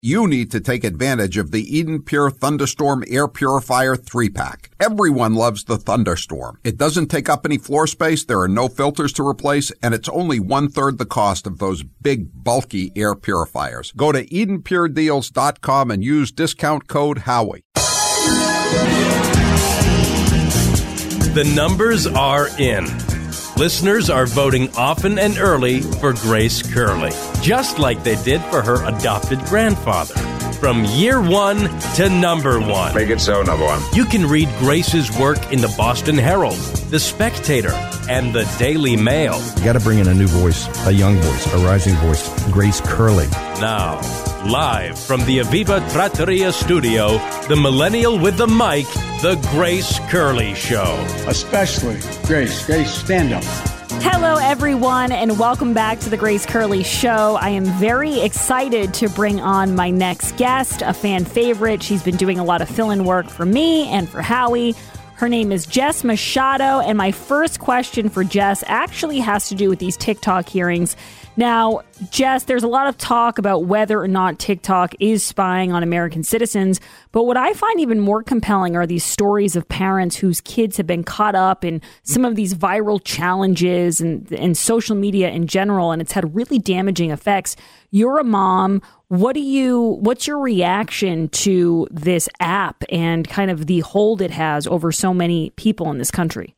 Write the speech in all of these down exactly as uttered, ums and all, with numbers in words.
You need to take advantage of the Eden Pure Thunderstorm Air Purifier three pack. Everyone loves the Thunderstorm. It doesn't take up any floor space, there are no filters to replace, and it's only one-third the cost of those big, bulky air purifiers. Go to eden pure deals dot com and use discount code Howie. The numbers are in. Listeners are voting often and early for Grace Curley, just like they did for her adopted grandfather. From year one to number one. Make it so, number one. You can read Grace's work in the Boston Herald, The Spectator, and the Daily Mail. You got to bring in a new voice, a young voice, a rising voice, Grace Curley. Now, live from the Aviva Trattoria studio, the millennial with the mic, The Grace Curley Show. Especially Grace. Grace, stand up. Hello, everyone, and welcome back to The Grace Curley Show. I am very excited to bring on my next guest, a fan favorite. She's been doing a lot of fill-in work for me and for Howie. Her name is Jess Machado, and my first question for Jess actually has to do with these TikTok hearings. Now, Jess, there's a lot of talk about whether or not TikTok is spying on American citizens, but what I find even more compelling are these stories of parents whose kids have been caught up in some of these viral challenges and, and social media in general, and it's had really damaging effects. You're a mom. What do you, what's your reaction to this app and kind of the hold it has over so many people in this country?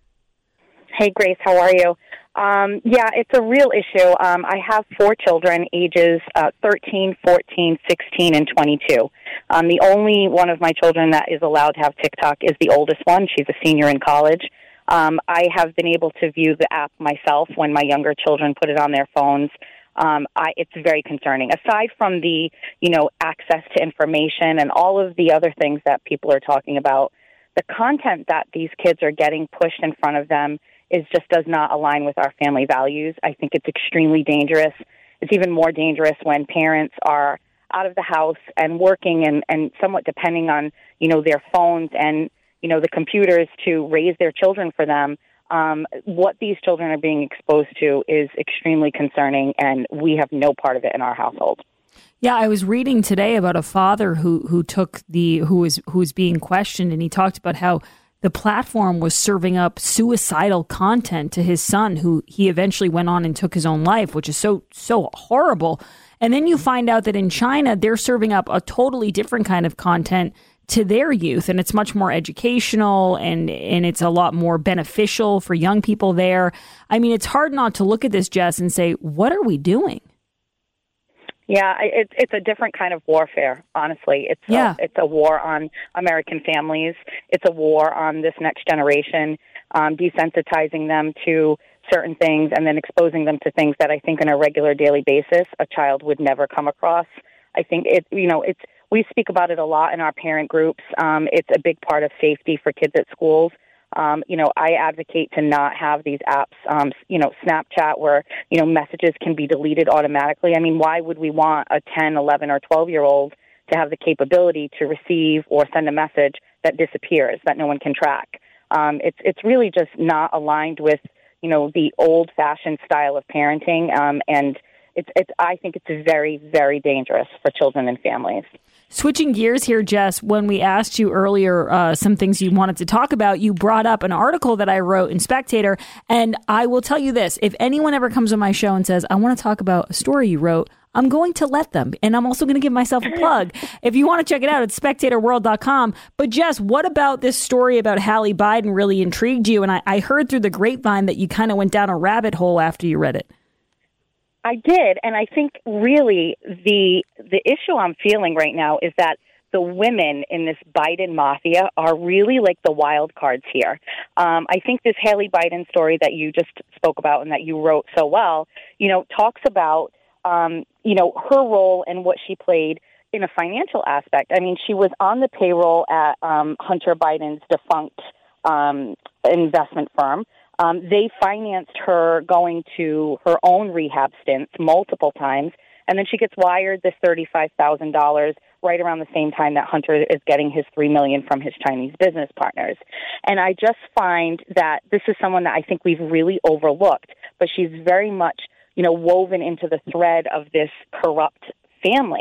Hey, Grace, how are you? Um, yeah, it's a real issue. Um, I have four children, ages uh, thirteen, fourteen, sixteen, and twenty-two. Um, the only one of my children that is allowed to have TikTok is the oldest one. She's a senior in college. Um, I have been able to view the app myself when my younger children put it on their phones. Um, I, it's very concerning. Aside from the, you know, access to information and all of the other things that people are talking about, the content that these kids are getting pushed in front of them is just does not align with our family values. I think it's extremely dangerous. It's even more dangerous when parents are out of the house and working and, and somewhat depending on, you know, their phones and, you know, the computers to raise their children for them. Um, what these children are being exposed to is extremely concerning, and we have no part of it in our household. Yeah, I was reading today about a father who who took the who was who was being questioned, and he talked about how the platform was serving up suicidal content to his son, who he eventually went on and took his own life, which is so, so horrible. And then you find out that in China, they're serving up a totally different kind of content to their youth, and it's much more educational and, and it's a lot more beneficial for young people there. I mean, it's hard not to look at this, Jess, and say, what are we doing? Yeah, it's it's a different kind of warfare, honestly. It's yeah. a, it's a war on American families. It's a war on this next generation, um, desensitizing them to certain things and then exposing them to things that I think on a regular daily basis a child would never come across. I think it, you know, it's we speak about it a lot in our parent groups. Um, it's a big part of safety for kids at schools. Um, you know, I advocate to not have these apps, um, you know, Snapchat where, you know, messages can be deleted automatically. I mean, why would we want a ten, eleven, or twelve-year-old to have the capability to receive or send a message that disappears, that no one can track? Um, it's it's really just not aligned with, you know, the old-fashioned style of parenting, um, and it's it's. I think it's very, very dangerous for children and families. Switching gears here, Jess, when we asked you earlier uh, some things you wanted to talk about, you brought up an article that I wrote in Spectator. And I will tell you this, if anyone ever comes on my show and says, I want to talk about a story you wrote, I'm going to let them. And I'm also going to give myself a plug. If you want to check it out, it's spectator world dot com. But Jess, what about this story about Hallie Biden really intrigued you? And I, I heard through the grapevine that you kind of went down a rabbit hole after you read it. I did, and I think really the the issue I'm feeling right now is that the women in this Biden mafia are really like the wild cards here. Um, I think this Hallie Biden story that you just spoke about and that you wrote so well, you know, talks about, um, you know, her role and what she played in a financial aspect. I mean, she was on the payroll at um, Hunter Biden's defunct um, investment firm. Um, they financed her going to her own rehab stints multiple times, and then she gets wired this thirty-five thousand dollars right around the same time that Hunter is getting his three million dollars from his Chinese business partners. And I just find that this is someone that I think we've really overlooked, but she's very much, you know, woven into the thread of this corrupt family.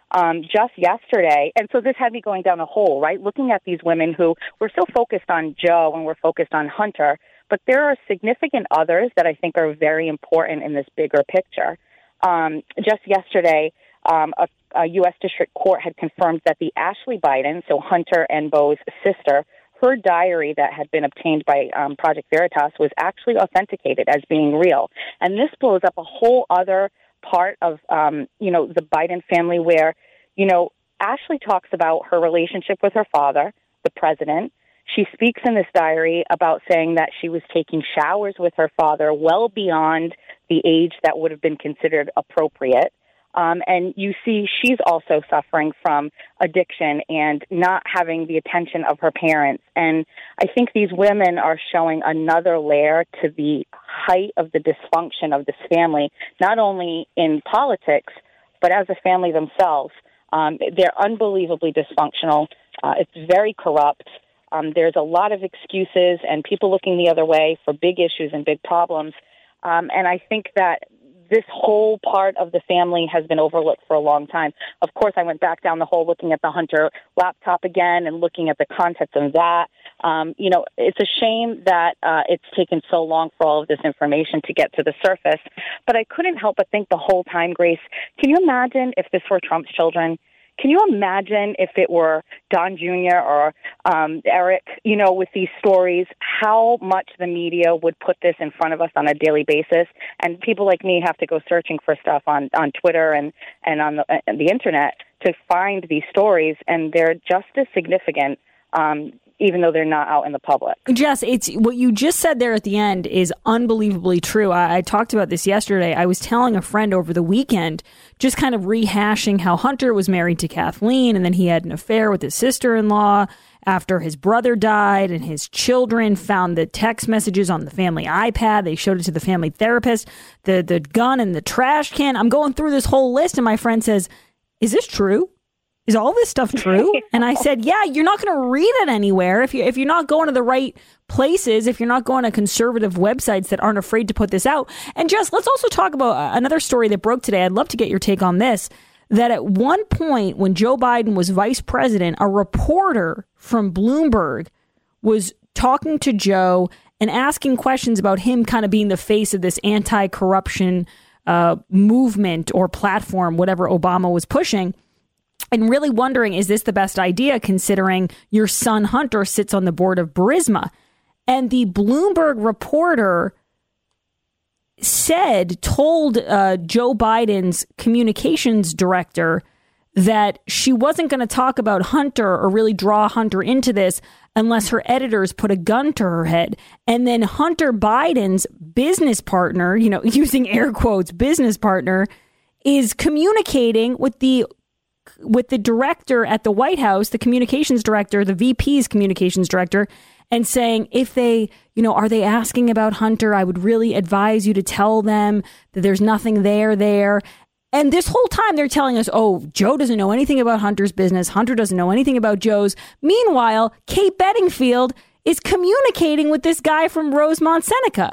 um, just yesterday, and so this had me going down a hole, right, looking at these women who we're so focused on Joe and we're focused on Hunter, but there are significant others that I think are very important in this bigger picture. Um, just yesterday, um, a, a U S District Court had confirmed that the Ashley Biden, so Hunter and Beau's sister, her diary that had been obtained by um, Project Veritas was actually authenticated as being real. And this blows up a whole other part of, um, you know, the Biden family where, you know, Ashley talks about her relationship with her father, the president. She speaks in this diary about saying that she was taking showers with her father well beyond the age that would have been considered appropriate. Um, and you see she's also suffering from addiction and not having the attention of her parents. And I think these women are showing another layer to the height of the dysfunction of this family, not only in politics, but as a family themselves. Um, they're unbelievably dysfunctional. Uh, it's very corrupt. Um, there's a lot of excuses and people looking the other way for big issues and big problems. Um, and I think that this whole part of the family has been overlooked for a long time. Of course, I went back down the hole looking at the Hunter laptop again and looking at the contents of that. Um, you know, it's a shame that uh, it's taken so long for all of this information to get to the surface. But I couldn't help but think the whole time, Grace, can you imagine if this were Trump's children? Can you imagine if it were Don Junior or um, Eric, you know, with these stories, how much the media would put this in front of us on a daily basis? And people like me have to go searching for stuff on, on Twitter and, and on the, uh, the Internet to find these stories, and they're just as significant, um, even though they're not out in the public. Jess, it's what you just said there at the end is unbelievably true. I, I talked about this yesterday. I was telling a friend over the weekend, just kind of rehashing how Hunter was married to Kathleen, and then he had an affair with his sister-in-law after his brother died, and his children found the text messages on the family iPad. They showed it to the family therapist, the, the gun in the trash can. I'm going through this whole list, and my friend says, is this true? Is all this stuff true? And I said, yeah, you're not going to read it anywhere if you if you're not going to the right places, if you're not going to conservative websites that aren't afraid to put this out. And Jess, let's also talk about another story that broke today. I'd love to get your take on this, that at one point when Joe Biden was vice president, a reporter from Bloomberg was talking to Joe and asking questions about him kind of being the face of this anti-corruption uh, movement or platform, whatever Obama was pushing. And really wondering, is this the best idea considering your son Hunter sits on the board of Burisma? And the Bloomberg reporter said, told uh, Joe Biden's communications director that she wasn't going to talk about Hunter or really draw Hunter into this unless her editors put a gun to her head. And then Hunter Biden's business partner, you know, using air quotes, business partner, is communicating with the with the director at the White House, the communications director, the V P's communications director, and saying, if they, you know, are they asking about Hunter? I would really advise you to tell them that there's nothing there there. And this whole time they're telling us, oh, Joe doesn't know anything about Hunter's business. Hunter doesn't know anything about Joe's. Meanwhile, Kate Bedingfield is communicating with this guy from Rosemont Seneca.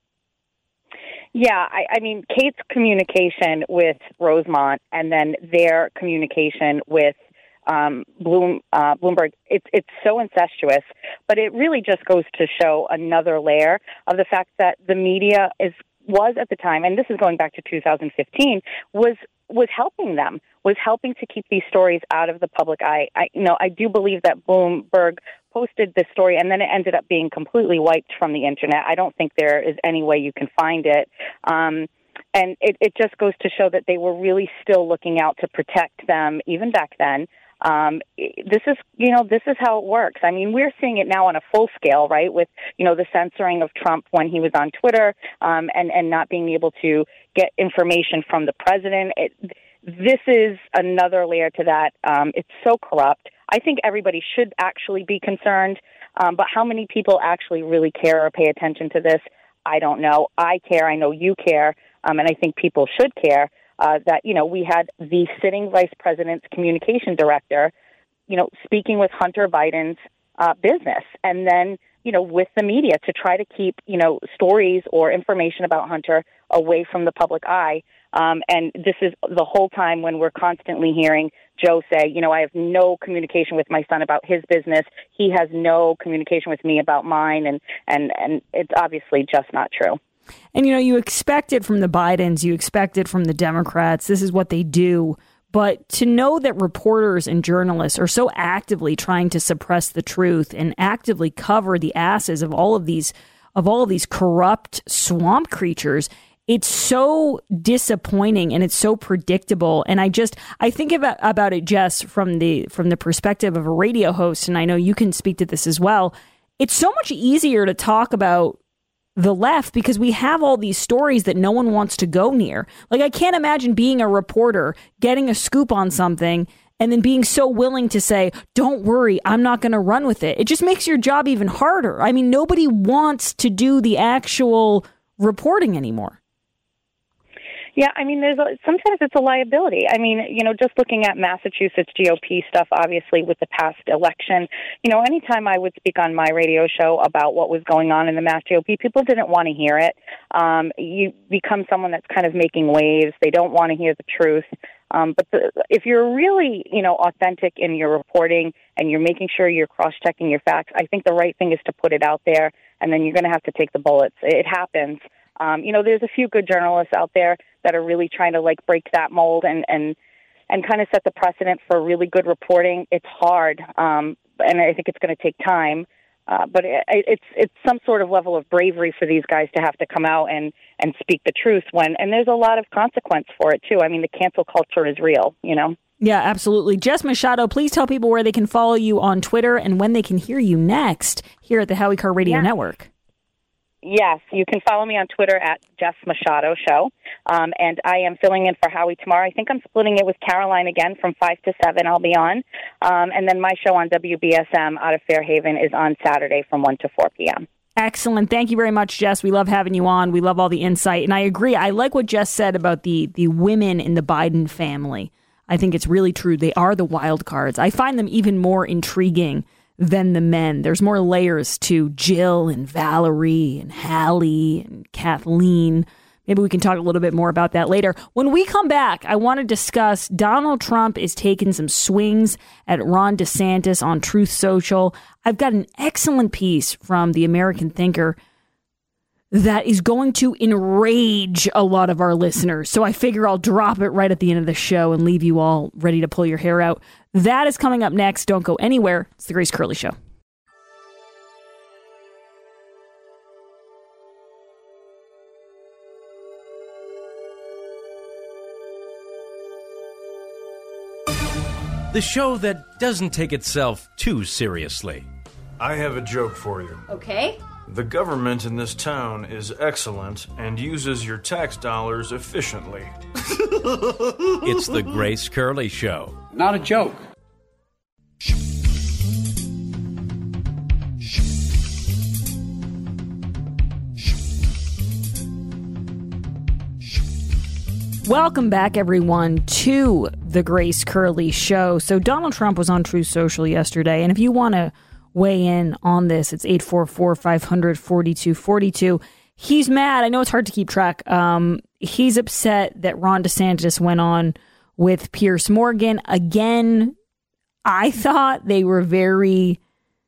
Yeah, I, I mean, Kate's communication with Rosemont and then their communication with um, Bloom, uh, Bloomberg, it's it's so incestuous, but it really just goes to show another layer of the fact that the media is was at the time, and this is going back to two thousand fifteen, was was helping them, was helping to keep these stories out of the public eye. I, you know, I do believe that Bloomberg posted this story, and then it ended up being completely wiped from the internet. I don't think there is any way you can find it. Um, and it, it just goes to show that they were really still looking out to protect them, even back then. Um, this is, you know, this is how it works. I mean, we're seeing it now on a full scale, right, with, you know, the censoring of Trump when he was on Twitter um, and, and not being able to get information from the president. It, this is another layer to that. Um, it's so corrupt. I think everybody should actually be concerned, um, but how many people actually really care or pay attention to this, I don't know. I care. I know you care, um, and I think people should care uh, that, you know, we had the sitting vice president's communication director, you know, speaking with Hunter Biden's uh, business, and then, you know, with the media to try to keep, you know, stories or information about Hunter away from the public eye. Um, and this is the whole time when we're constantly hearing Joe say, you know, I have no communication with my son about his business. He has no communication with me about mine. And, and, and it's obviously just not true. And, you know, you expect it from the Bidens. You expect it from the Democrats. This is what they do. But to know that reporters and journalists are so actively trying to suppress the truth and actively cover the asses of all of these of all of these corrupt swamp creatures, it's so disappointing and it's so predictable. And I just I think about about it, Jess, from the from the perspective of a radio host, and I know you can speak to this as well. It's so much easier to talk about the left because we have all these stories that no one wants to go near. Like, I can't imagine being a reporter, getting a scoop on something, and then being so willing to say, don't worry, I'm not going to run with it. It just makes your job even harder. I mean, nobody wants to do the actual reporting anymore. Yeah, I mean, there's a, sometimes it's a liability. I mean, you know, just looking at Massachusetts G O P stuff, obviously, with the past election, you know, anytime I would speak on my radio show about what was going on in the Mass G O P, people didn't want to hear it. Um, you become someone that's kind of making waves. They don't want to hear the truth. Um, but the, if you're really, you know, authentic in your reporting and you're making sure you're cross-checking your facts, I think the right thing is to put it out there, and then you're going to have to take the bullets. It happens. Um, you know, there's a few good journalists out there that are really trying to, like, break that mold and, and, and kind of set the precedent for really good reporting. It's hard, um, and I think it's going to take time. Uh, but it, it's it's some sort of level of bravery for these guys to have to come out and, and speak the truth when, and there's a lot of consequence for it, too. I mean, the cancel culture is real, you know? Yeah, absolutely. Jess Machado, please tell people where they can follow you on Twitter and when they can hear you next here at the Howie Carr Radio yeah. Network. Yes, you can follow me on Twitter at Jess Machado Show, um, and I am filling in for Howie tomorrow. I think I'm splitting it with Caroline again from five to seven. I'll be on, um, and then my show on W B S M out of Fairhaven is on Saturday from one to four p.m. Excellent. Thank you very much, Jess. We love having you on. We love all the insight, and I agree. I like what Jess said about the the women in the Biden family. I think it's really true. They are the wild cards. I find them even more intriguing than the men. There's more layers to Jill and Valerie and Hallie and Kathleen. Maybe we can talk a little bit more about that later. When we come back, I want to discuss Donald Trump is taking some swings at Ron DeSantis on Truth Social. I've got an excellent piece from the American Thinker that is going to enrage a lot of our listeners. So I figure I'll drop it right at the end of the show and leave you all ready to pull your hair out. That is coming up next. Don't go anywhere. It's the Grace Curley Show. The show that doesn't take itself too seriously. I have a joke for you. Okay. The government in this town is excellent and uses your tax dollars efficiently. It's the Grace Curley Show. Not a joke. Welcome back, everyone, to the Grace Curley Show. So Donald Trump was on Truth Social yesterday, and if you want to weigh in on this, it's eight four four, five hundred, forty-two forty-two. He's mad. I know it's hard to keep track. Um, he's upset that Ron DeSantis went on with Piers Morgan. Again, I thought they were very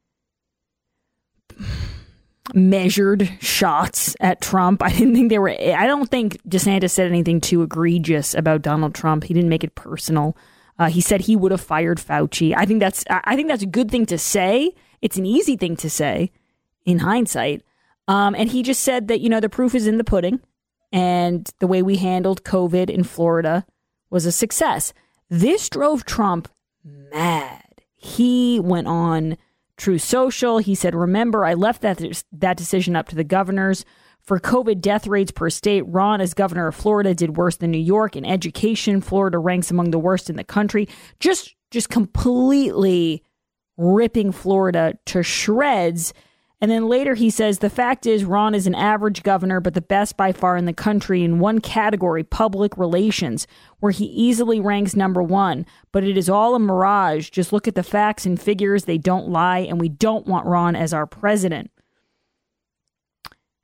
measured shots at Trump. I didn't think they were, I don't think DeSantis said anything too egregious about Donald Trump. He didn't make it personal. Uh, he said he would have fired Fauci. I think that's, I think that's a good thing to say. It's an easy thing to say in hindsight. Um, and he just said that, you know, the proof is in the pudding and the way we handled COVID in Florida was a success. This drove Trump mad. He went on Truth Social. He said, remember, I left that, that decision up to the governors. For COVID death rates per state, Ron, as governor of Florida, did worse than New York. In education, Florida ranks among the worst in the country. Just, just completely ripping Florida to shreds. And then later he says, the fact is Ron is an average governor, but the best by far in the country in one category, public relations, where he easily ranks number one. But it is all a mirage. Just look at the facts and figures. They don't lie. And we don't want Ron as our president.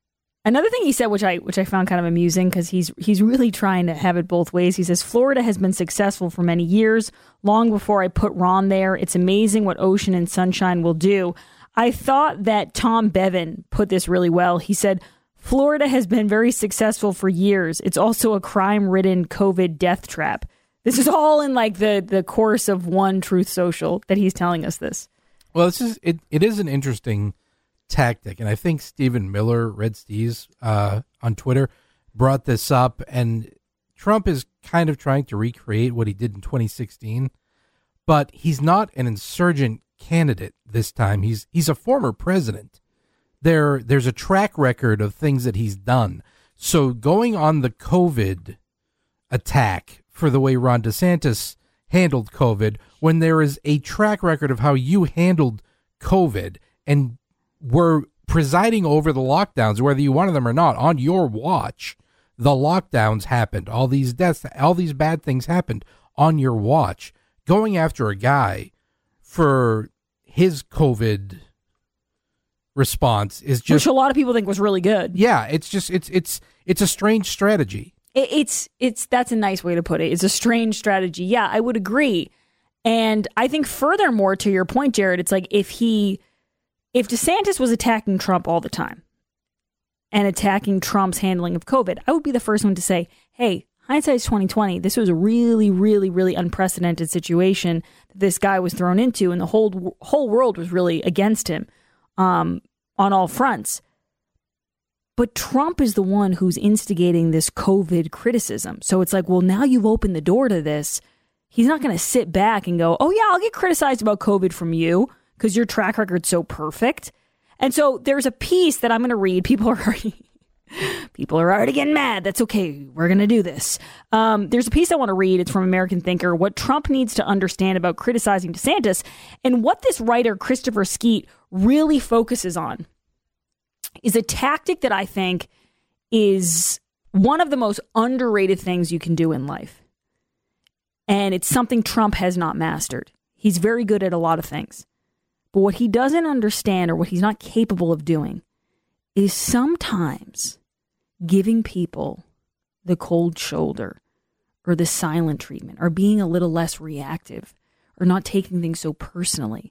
Another thing he said, which I which I found kind of amusing, because he's he's really trying to have it both ways. He says, Florida has been successful for many years, long before I put Ron there. It's amazing what ocean and sunshine will do. I thought that Tom Bevan put this really well. He said, Florida has been very successful for years. It's also a crime-ridden COVID death trap. This is all in like the, the course of one Truth Social that he's telling us this. Well, this is it. It is an interesting tactic, and I think Stephen Miller, Red Steez, uh, on Twitter, brought this up. And Trump is kind of trying to recreate what he did in twenty sixteen, but he's not an insurgent candidate this time. He's he's a former president. There, there's a track record of things that he's done. So going on the COVID attack for the way Ron DeSantis handled COVID, when there is a track record of how you handled COVID and were presiding over the lockdowns, whether you wanted them or not, on your watch, the lockdowns happened. All these deaths, all these bad things happened on your watch. Going after a guy for his COVID response is just, which a lot of people think was really good. Yeah, it's just it's it's it's a strange strategy. It, it's it's that's a nice way to put it. It's a strange strategy. Yeah, I would agree. And I think furthermore, to your point, Jared, it's like if he if DeSantis was attacking Trump all the time and attacking Trump's handling of COVID, I would be the first one to say, hey, hindsight's twenty twenty. This was a really, really, really unprecedented situation that this guy was thrown into, and the whole whole world was really against him um, on all fronts. But Trump is the one who's instigating this COVID criticism. So it's like, well, now you've opened the door to this. He's not going to sit back and go, oh, yeah, I'll get criticized about COVID from you because your track record's so perfect. And so there's a piece that I'm going to read. People are already, people are already getting mad. That's okay. We're going to do this. Um, there's a piece I want to read. It's from American Thinker, what Trump needs to understand about criticizing DeSantis. And what this writer, Christopher Skeet, really focuses on is a tactic that I think is one of the most underrated things you can do in life. And it's something Trump has not mastered. He's very good at a lot of things. But what he doesn't understand, or what he's not capable of doing, is sometimes giving people the cold shoulder or the silent treatment or being a little less reactive or not taking things so personally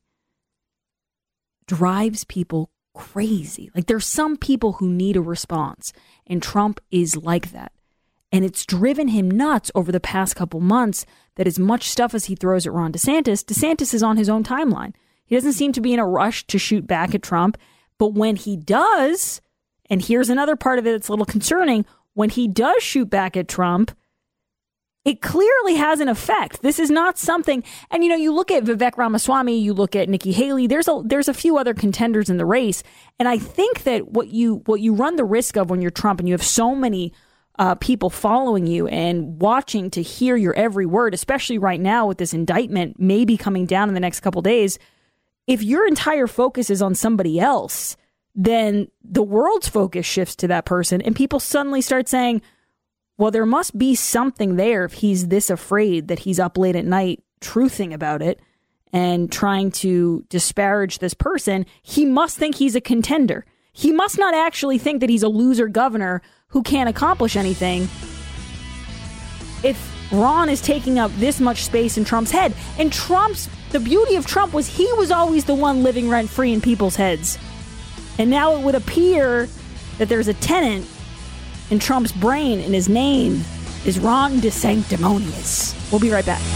drives people crazy. Like, there's some people who need a response, and Trump is like that. And it's driven him nuts over the past couple months that as much stuff as he throws at Ron DeSantis, DeSantis is on his own timeline. He doesn't seem to be in a rush to shoot back at Trump. But when he does, and here's another part of it that's a little concerning, when he does shoot back at Trump, it clearly has an effect. This is not something, and you know, you look at Vivek Ramaswamy, you look at Nikki Haley, there's a there's a few other contenders in the race. And I think that what you what you run the risk of when you're Trump and you have so many uh, people following you and watching to hear your every word, especially right now with this indictment maybe coming down in the next couple days, if your entire focus is on somebody else, then the world's focus shifts to that person and people suddenly start saying, well, there must be something there if he's this afraid that he's up late at night truthing about it and trying to disparage this person. He must think he's a contender. He must not actually think that he's a loser governor who can't accomplish anything if Ron is taking up this much space in Trump's head. And Trump's, the beauty of Trump was he was always the one living rent-free in people's heads. And now it would appear that there's a tenant in Trump's brain, and his name is Ron DeSanctimonious. We'll be right back.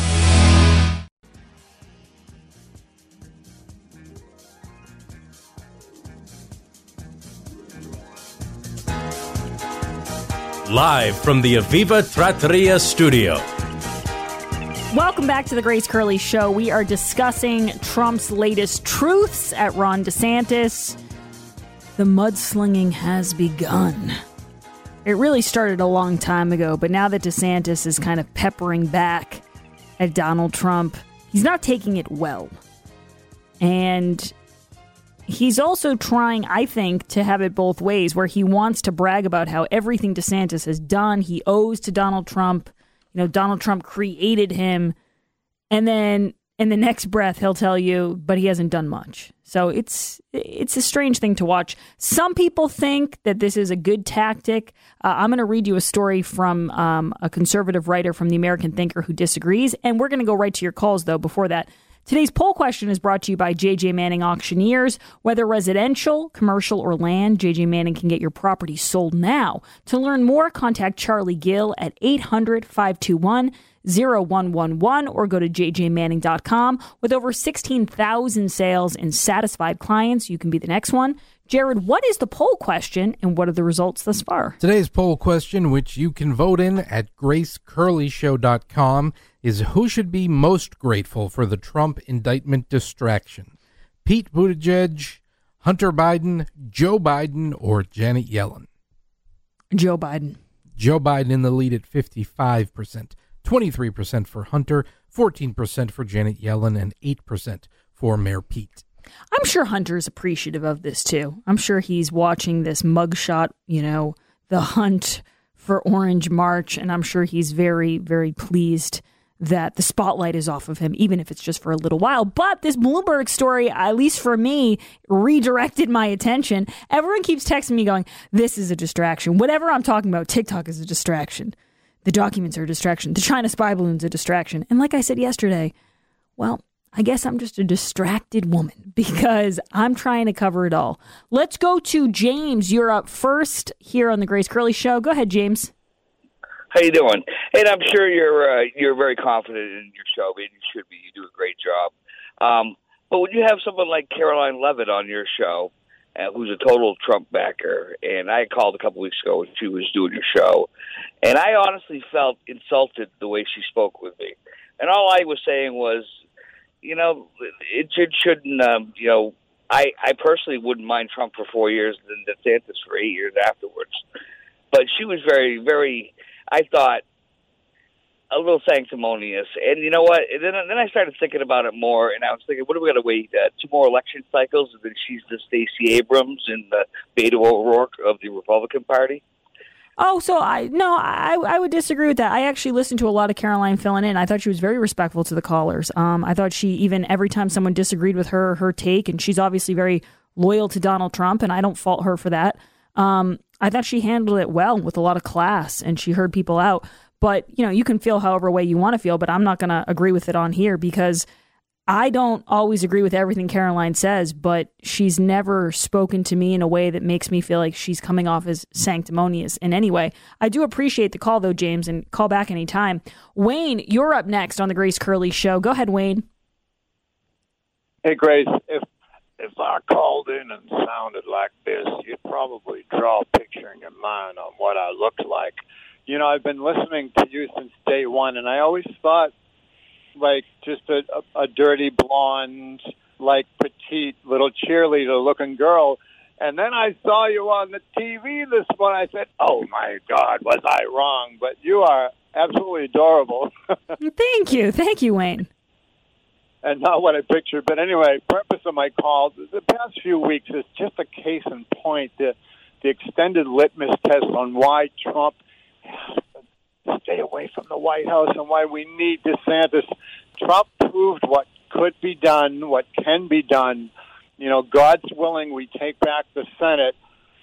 Live from the Aviva Trattoria studio. Welcome back to the Grace Curley Show. We are discussing Trump's latest truths at Ron DeSantis. The mudslinging has begun. It really started a long time ago, but now that DeSantis is kind of peppering back at Donald Trump, he's not taking it well. And he's also trying, I think, to have it both ways, where he wants to brag about how everything DeSantis has done, he owes to Donald Trump. You know, Donald Trump created him. And then in the next breath, he'll tell you, but he hasn't done much. So it's it's a strange thing to watch. Some people think that this is a good tactic. Uh, I'm going to read you a story from um, a conservative writer from the American Thinker who disagrees. And we're going to go right to your calls, though, before that. Today's poll question is brought to you by J J Manning Auctioneers. Whether residential, commercial, or land, J J Manning can get your property sold now. To learn more, contact Charlie Gill at eight hundred, five two one, zero one one one or go to j j manning dot com. With over sixteen thousand sales and satisfied clients, you can be the next one. Jared, what is the poll question and what are the results thus far? Today's poll question, which you can vote in at grace curley show dot com, is who should be most grateful for the Trump indictment distraction? Pete Buttigieg, Hunter Biden, Joe Biden, or Janet Yellen? Joe Biden. Joe Biden in the lead at fifty-five percent. twenty-three percent for Hunter, fourteen percent for Janet Yellen, and eight percent for Mayor Pete. I'm sure Hunter's appreciative of this, too. I'm sure he's watching this mugshot, you know, the hunt for Orange March, and I'm sure he's very, very pleased that the spotlight is off of him, even if it's just for a little while. But this Bloomberg story, at least for me, redirected my attention. Everyone keeps texting me going, this is a distraction. Whatever I'm talking about, TikTok is a distraction. The documents are a distraction. The China spy balloon's a distraction. And like I said yesterday, well, I guess I'm just a distracted woman because I'm trying to cover it all. Let's go to James. You're up first here on the Grace Curley Show. Go ahead, James. How you doing? And I'm sure you're uh, you're very confident in your show. I mean, you should be. You do a great job. Um, but when you have someone like Caroline Leavitt on your show, uh, who's a total Trump backer, and I called a couple weeks ago when she was doing your show, and I honestly felt insulted the way she spoke with me. And all I was saying was, you know, it, it shouldn't, um, you know, I, I personally wouldn't mind Trump for four years and DeSantis for eight years afterwards. But she was very, very, I thought, a little sanctimonious. And you know what? And then, then I started thinking about it more, and I was thinking, what are we going to wait? Uh, two more election cycles, and then she's the Stacey Abrams and the Beto O'Rourke of the Republican Party? Oh, so I no, I I would disagree with that. I actually listened to a lot of Caroline filling in. I thought she was very respectful to the callers. Um, I thought she, even every time someone disagreed with her, her take, and she's obviously very loyal to Donald Trump, and I don't fault her for that. Um, I thought she handled it well with a lot of class, and she heard people out. But, you know, you can feel however way you want to feel, but I'm not going to agree with it on here because I don't always agree with everything Caroline says, but she's never spoken to me in a way that makes me feel like she's coming off as sanctimonious in any way. I do appreciate the call, though, James, and call back anytime. Wayne, you're up next on the Grace Curley Show. Go ahead, Wayne. Hey, Grace, if if I called in and sounded like this, you'd probably draw a picture in your mind on what I looked like. You know, I've been listening to you since day one, and I always thought, like, just a, a, a dirty blonde, like, petite little cheerleader-looking girl. And then I saw you on the T V this morning. I said, oh, my God, was I wrong? But you are absolutely adorable. Thank you. Thank you, Wayne. And not what I pictured. But anyway, purpose of my call, the past few weeks is just a case in point, the, the extended litmus test on why Trump has to stay away from the White House and why we need DeSantis. Trump proved what could be done, what can be done. You know, God's willing, we take back the Senate.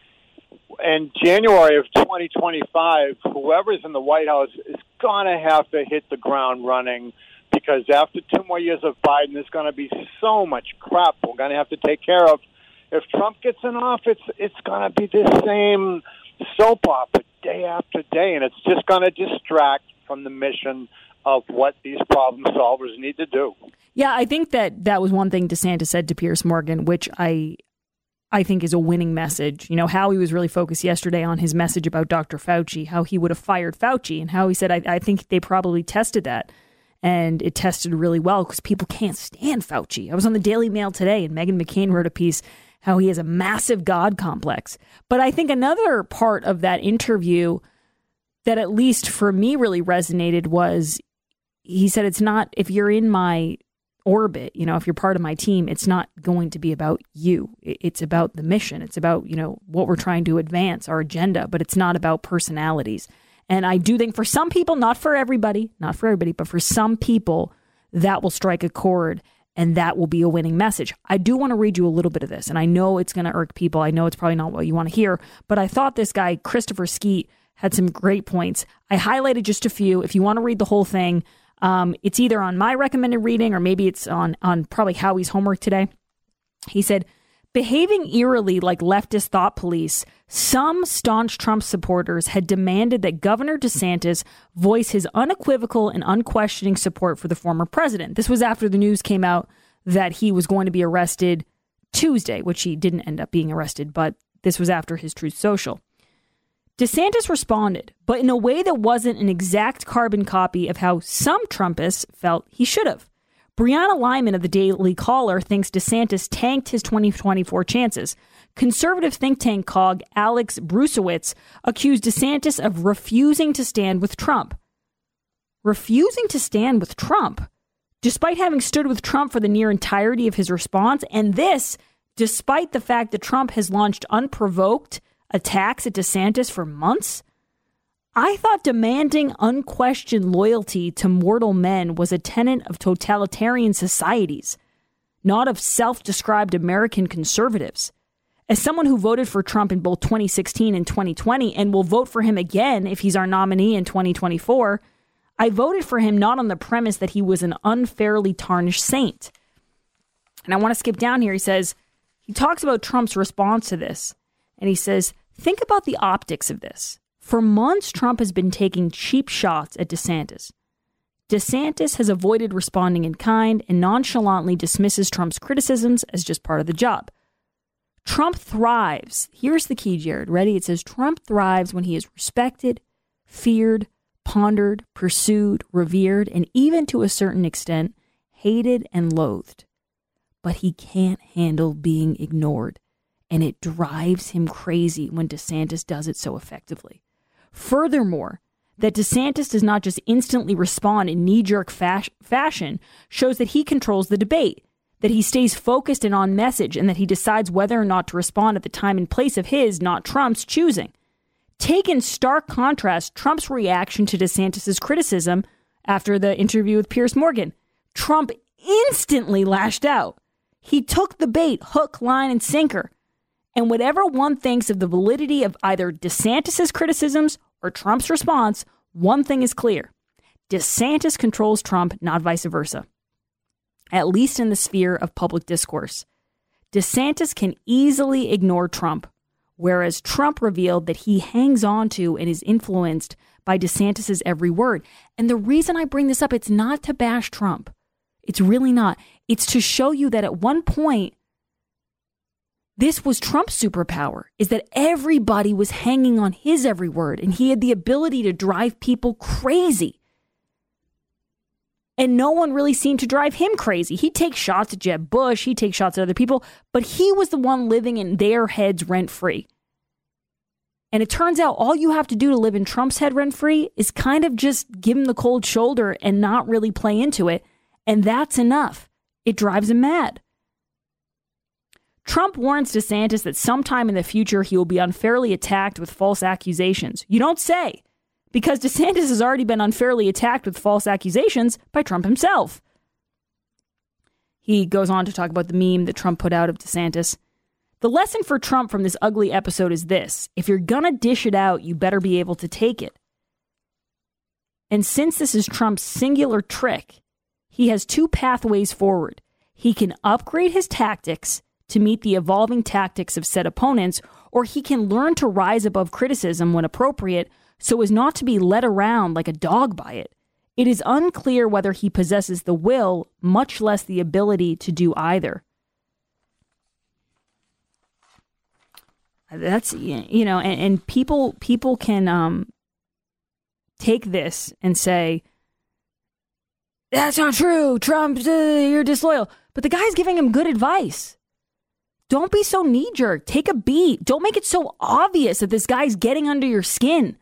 In January of twenty twenty-five, whoever's in the White House is going to have to hit the ground running, because after two more years of Biden, there's going to be so much crap we're going to have to take care of. If Trump gets in office, it's going to be the same soap opera day after day, and it's just going to distract from the mission of what these problem solvers need to do. Yeah, I think that that was one thing DeSantis said to Piers Morgan, which I I think is a winning message. You know, how he was really focused yesterday on his message about Doctor Fauci, how he would have fired Fauci, and how he said, I, I think they probably tested that. And it tested really well because people can't stand Fauci. I was on the Daily Mail today, and Meghan McCain wrote a piece how he has a massive God complex. But I think another part of that interview that at least for me really resonated was he said, it's not, if you're in my orbit, you know, if you're part of my team, it's not going to be about you. It's about the mission. It's about, you know, what we're trying to advance, our agenda, but it's not about personalities. And I do think for some people, not for everybody, not for everybody, but for some people, that will strike a chord and that will be a winning message. I do want to read you a little bit of this, and I know it's going to irk people. I know it's probably not what you want to hear, but I thought this guy, Christopher Skeet, had some great points. I highlighted just a few. If you want to read the whole thing, um, it's either on my recommended reading or maybe it's on, on probably Howie's homework today. He said, behaving eerily like leftist thought police, some staunch Trump supporters had demanded that Governor DeSantis voice his unequivocal and unquestioning support for the former president. This was after the news came out that he was going to be arrested Tuesday, which he didn't end up being arrested, but this was after his Truth Social. DeSantis responded, but in a way that wasn't an exact carbon copy of how some Trumpists felt he should have. Brianna Lyman of the Daily Caller thinks DeSantis tanked his twenty twenty-four chances. Conservative think tank cog Alex Brusewitz accused DeSantis of refusing to stand with Trump. Refusing to stand with Trump, despite having stood with Trump for the near entirety of his response, and this, despite the fact that Trump has launched unprovoked attacks at DeSantis for months? I thought demanding unquestioned loyalty to mortal men was a tenet of totalitarian societies, not of self-described American conservatives. As someone who voted for Trump in both twenty sixteen and twenty twenty and will vote for him again if he's our nominee in twenty twenty-four, I voted for him not on the premise that he was an unfairly tarnished saint. And I want to skip down here. He says, he talks about Trump's response to this, and he says, think about the optics of this. For months, Trump has been taking cheap shots at DeSantis. DeSantis has avoided responding in kind and nonchalantly dismisses Trump's criticisms as just part of the job. Trump thrives. Here's the key, Jared. Ready? It says Trump thrives when he is respected, feared, pondered, pursued, revered, and even to a certain extent, hated and loathed. But he can't handle being ignored, and it drives him crazy when DeSantis does it so effectively. Furthermore, that DeSantis does not just instantly respond in knee-jerk fas- fashion shows that he controls the debate, that he stays focused and on message, and that he decides whether or not to respond at the time and place of his, not Trump's, choosing. Take in stark contrast Trump's reaction to DeSantis' criticism after the interview with Piers Morgan. Trump instantly lashed out. He took the bait, hook, line, and sinker. And whatever one thinks of the validity of either DeSantis' criticisms or Trump's response, one thing is clear. DeSantis controls Trump, not vice versa. At least in the sphere of public discourse. DeSantis can easily ignore Trump, whereas Trump revealed that he hangs on to and is influenced by DeSantis' every word. And the reason I bring this up, it's not to bash Trump. It's really not. It's to show you that at one point, this was Trump's superpower, is that everybody was hanging on his every word, and he had the ability to drive people crazy. And no one really seemed to drive him crazy. He'd take shots at Jeb Bush, he'd take shots at other people, but he was the one living in their heads rent-free. And it turns out all you have to do to live in Trump's head rent-free is kind of just give him the cold shoulder and not really play into it, and that's enough. It drives him mad. Trump warns DeSantis that sometime in the future he will be unfairly attacked with false accusations. You don't say, because DeSantis has already been unfairly attacked with false accusations by Trump himself. He goes on to talk about the meme that Trump put out of DeSantis. The lesson for Trump from this ugly episode is this. If you're gonna dish it out, you better be able to take it. And since this is Trump's singular trick, he has two pathways forward. He can upgrade his tactics to meet the evolving tactics of said opponents, or he can learn to rise above criticism when appropriate so as not to be led around like a dog by it. It is unclear whether he possesses the will, much less the ability to do either. That's, you know, and, and people people can um, take this and say, that's not true, Trump, uh, you're disloyal. But the guy's giving him good advice. Don't be so knee-jerk. Take a beat. Don't make it so obvious that this guy's getting under your skin.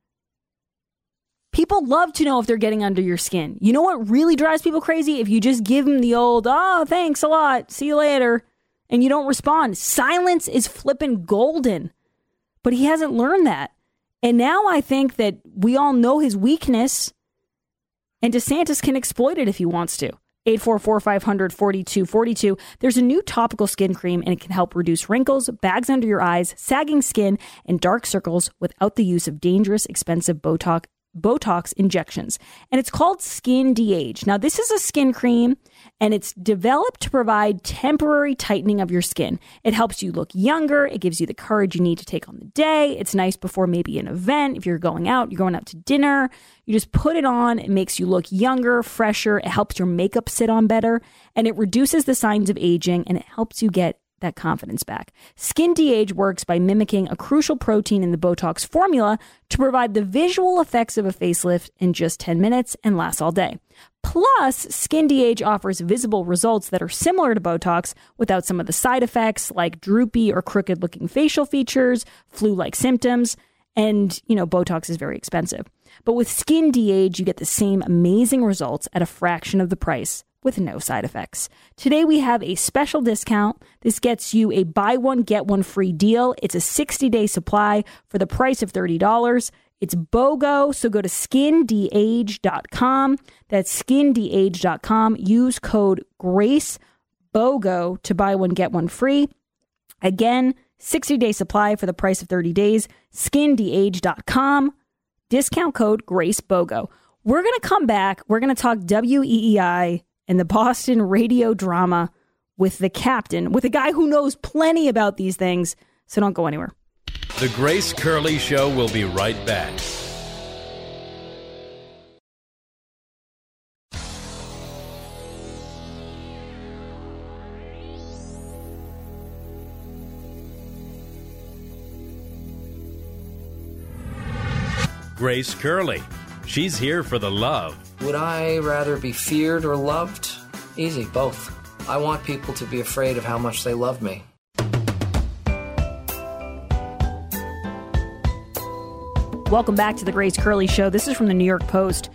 People love to know if they're getting under your skin. You know what really drives people crazy? If you just give them the old, oh, thanks a lot, see you later, and you don't respond. Silence is flippin' golden. But he hasn't learned that. And now I think that we all know his weakness, and DeSantis can exploit it if he wants to. eight four four, five hundred, forty-two forty-two. There's a new topical skin cream, and it can help reduce wrinkles, bags under your eyes, sagging skin, and dark circles without the use of dangerous, expensive Botox Botox injections. And it's called Skin De-Age. Now, this is a skin cream, and it's developed to provide temporary tightening of your skin. It helps you look younger. It gives you the courage you need to take on the day. It's nice before maybe an event. If you're going out, you're going out to dinner, you just put it on. It makes you look younger, fresher. It helps your makeup sit on better, and it reduces the signs of aging, and it helps you get that confidence back. Skin De-Age works by mimicking a crucial protein in the Botox formula to provide the visual effects of a facelift in just ten minutes and lasts all day. Plus, Skin De-Age offers visible results that are similar to Botox without some of the side effects like droopy or crooked looking facial features, flu-like symptoms, and, you know, Botox is very expensive. But with Skin De-Age, you get the same amazing results at a fraction of the price with no side effects. Today we have a special discount. This gets you a buy one, get one free deal. It's a sixty-day supply for the price of thirty dollars. It's BOGO, so go to skin de age dot com. That's skin de age dot com. Use code GRACE, BOGO, to buy one, get one free. Again, sixty-day supply for the price of thirty days. skin de age dot com. Discount code GRACE, BOGO. We're going to come back. We're going to talk W E E I and the Boston radio drama with the captain, with a guy who knows plenty about these things. So don't go anywhere. The Grace Curley Show will be right back. Grace Curley. She's here for the love. Would I rather be feared or loved? Easy, both. I want people to be afraid of how much they love me. Welcome back to the Grace Curley Show. This is from the New York Post.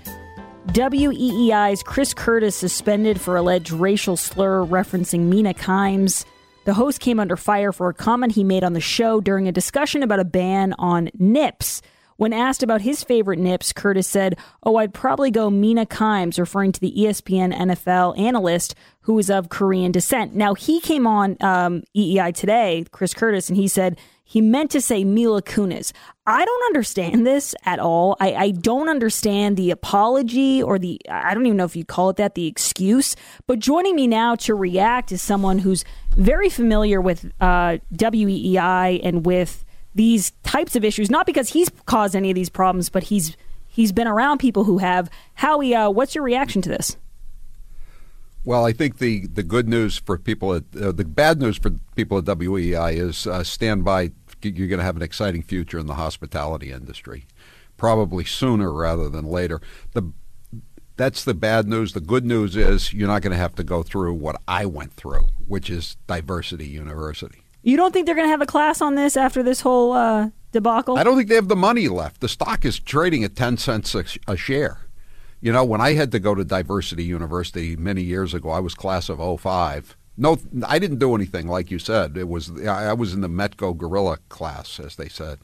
W E E I's Chris Curtis suspended for alleged racial slur referencing Mina Kimes. The host came under fire for a comment he made on the show during a discussion about a ban on nips. When asked about his favorite nips, Curtis said, "Oh, I'd probably go Mina Kimes," referring to the E S P N N F L analyst who is of Korean descent. Now, he came on um, E E I Today, Chris Curtis, and he said he meant to say Mila Kunis. I don't understand this at all. I, I don't understand the apology or the, I don't even know if you'd call it that, the excuse. But joining me now to react is someone who's very familiar with uh, W E E I and with these types of issues, not because he's caused any of these problems, but he's he's been around people who have. Howie, uh, what's your reaction to this? Well, I think the, the good news for people, at, uh, the bad news for people at W E E I is uh, stand by. You're going to have an exciting future in the hospitality industry, probably sooner rather than later. The That's the bad news. The good news is you're not going to have to go through what I went through, which is Diversity University. You don't think they're going to have a class on this after this whole uh, debacle? I don't think they have the money left. The stock is trading at ten cents a, a share. You know, when I had to go to Diversity University many years ago, I was class of oh five. No, I didn't do anything like you said. It was I was in the Metco Gorilla class, as they said.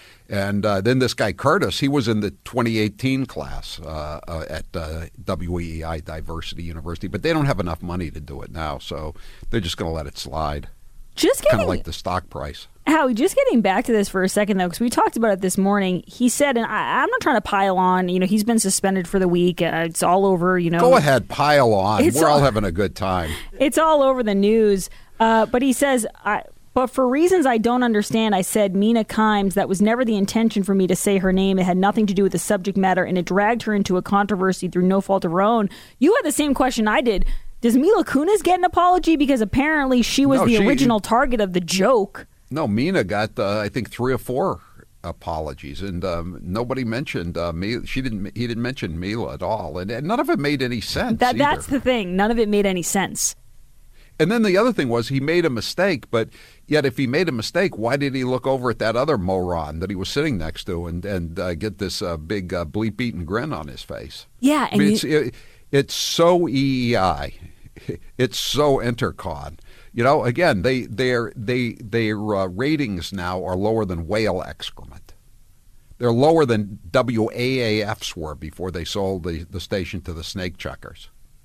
And uh, then this guy Curtis, he was in the twenty eighteen class uh, uh, at uh, W E E I Diversity University. But they don't have enough money to do it now, so they're just going to let it slide. Just getting, kind of like the stock price. Howie, just getting back to this for a second, though, because we talked about it this morning. He said, and I, I'm not trying to pile on, you know, he's been suspended for the week. Uh, it's all over, you know. Go ahead, pile on. It's We're all, all having a good time. It's all over the news. Uh, but he says, I, but for reasons I don't understand, I said Mina Kimes. That was never the intention for me to say her name. It had nothing to do with the subject matter, and it dragged her into a controversy through no fault of her own. You had the same question I did. Does Mila Kunis get an apology? Because apparently she was no, the she, original target of the joke. No, Mina got, uh, I think, three or four apologies, and um, nobody mentioned uh, Mila. She didn't. He didn't mention Mila at all, and, and none of it made any sense. That either. That's the thing. None of it made any sense. And then the other thing was he made a mistake, but yet if he made a mistake, why did he look over at that other moron that he was sitting next to and and uh, get this uh, big uh, bleep-eaten grin on his face? Yeah, and I mean, you- it's it, it's so E E I. It's so Intercon. You know, again, they their they their uh, ratings now are lower than whale excrement. They're lower than W A A F's were before they sold the, the station to the snake checkers.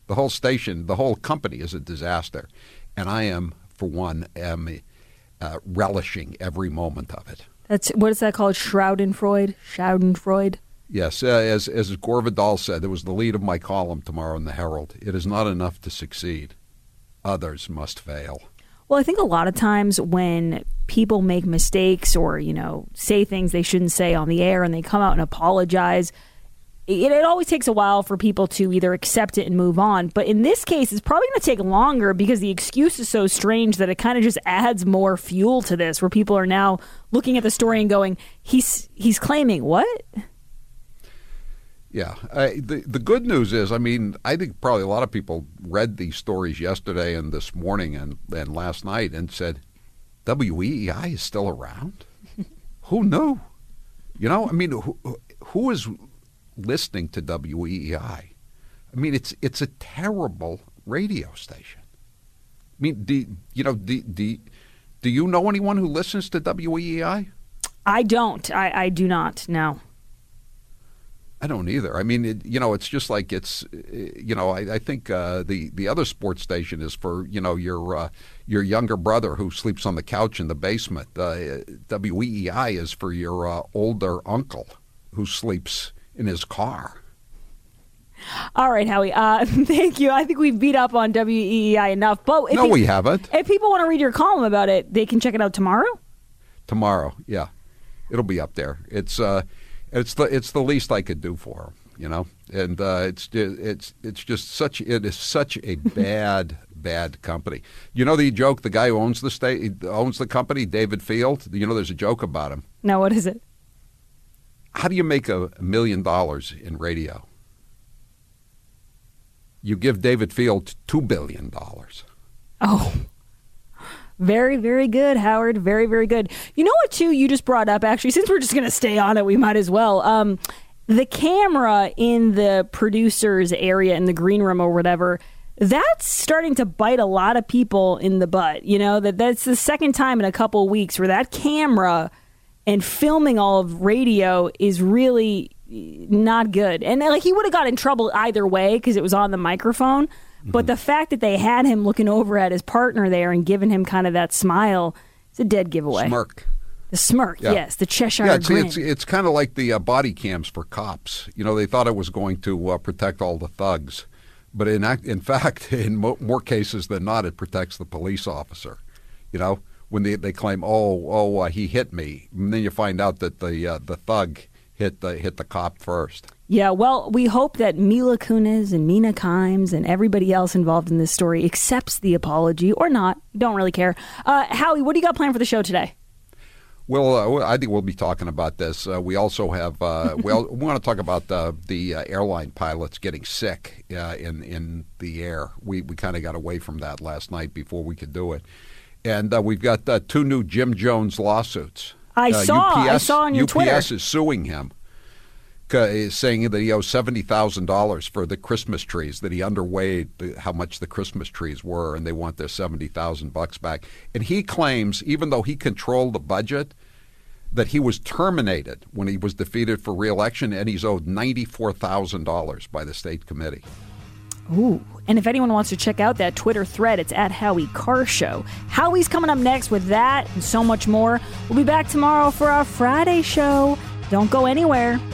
The whole station, the whole company is a disaster. And I am, for one, am uh, relishing every moment of it. That's what is that called? Schadenfreude? Schadenfreude? Yes, uh, as as Gore Vidal said, it was the lead of my column tomorrow in the Herald. It is not enough to succeed. Others must fail. Well, I think a lot of times when people make mistakes or, you know, say things they shouldn't say on the air and they come out and apologize, it, it always takes a while for people to either accept it and move on. But in this case, it's probably going to take longer because the excuse is so strange that it kind of just adds more fuel to this, where people are now looking at the story and going, he's he's claiming what? Yeah. Uh, the, the good news is, I mean, I think probably a lot of people read these stories yesterday and this morning and, and last night and said, W E E I is still around? Who knew? You know, I mean, who, who is listening to W E E I? I mean, it's it's a terrible radio station. I mean, do, you know, do, do, do you know anyone who listens to W E E I? I don't. I, I do not, no. I don't either. I mean, it, you know, it's just like it's, you know, I, I think uh, the the other sports station is for, you know, your uh, your younger brother who sleeps on the couch in the basement. Uh, W E E I is for your uh, older uncle who sleeps in his car. All right, Howie. Uh, thank you. I think we've beat up on W E E I enough. But if no, you, we haven't. If people want to read your column about it, they can check it out tomorrow. Tomorrow, yeah, it'll be up there. It's. Uh, It's the it's the least I could do for him, you know, and uh, it's it's it's just such it is such a bad bad company. You know the joke, the guy who owns the state owns the company, David Field. You know, there's a joke about him. No, what is it? How do you make a million dollars in radio? You give David Field two billion dollars. Oh. Very, very good, Howard. Very, very good. You know what, too, you just brought up, actually, since we're just going to stay on it, we might as well. Um, the camera in the producer's area in the green room or whatever, that's starting to bite a lot of people in the butt. You know, that that's the second time in a couple of weeks where that camera and filming all of radio is really not good. And like he would have got in trouble either way because it was on the microphone. But the fact that they had him looking over at his partner there and giving him kind of that smile, it's a dead giveaway. Smirk. The smirk, yeah. yes, the Cheshire yeah, it's, grin. It's, it's kind of like the uh, body cams for cops. You know, they thought it was going to uh, protect all the thugs. But in act, in fact, in mo- more cases than not, it protects the police officer. You know, when they, they claim, oh, oh, uh, he hit me. And then you find out that the uh, the thug hit the, hit the cop first. Yeah, well, we hope that Mila Kunis and Mina Kimes and everybody else involved in this story accepts the apology or not. Don't really care. Uh, Howie, what do you got planned for the show today? Well, uh, I think we'll be talking about this. Uh, we also have, uh, we, all, we want to talk about uh, the uh, airline pilots getting sick uh, in, in the air. We, we kind of got away from that last night before we could do it. And uh, we've got uh, two new Jim Jones lawsuits. I uh, saw. U P S, I saw on your U P S Twitter. U P S is suing him, uh, saying that he owes seventy thousand dollars for the Christmas trees, that he underweighed the, how much the Christmas trees were, and they want their seventy thousand bucks back. And he claims, even though he controlled the budget, that he was terminated when he was defeated for re-election, and he's owed ninety-four thousand dollars by the state committee. Ooh. And if anyone wants to check out that Twitter thread, it's at Howie Carr Show. Howie's coming up next with that and so much more. We'll be back tomorrow for our Friday show. Don't go anywhere.